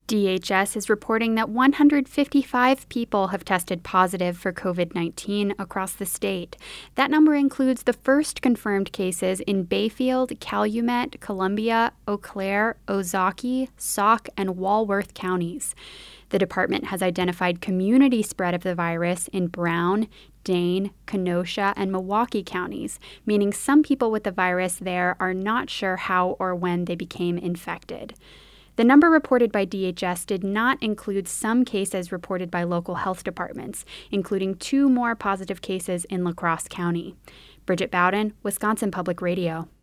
DHS is reporting that 155 people have tested positive for COVID-19 across the state. That number includes the first confirmed cases in Bayfield, Calumet, Columbia, Eau Claire, Ozaukee, Sauk, and Walworth counties. The department has identified community spread of the virus in Brown, Dane, Kenosha, and Milwaukee counties, meaning some people with the virus there are not sure how or when they became infected. The number reported by DHS did not include some cases reported by local health departments, including 2 more positive cases in La Crosse County. Bridget Bowden, Wisconsin Public Radio.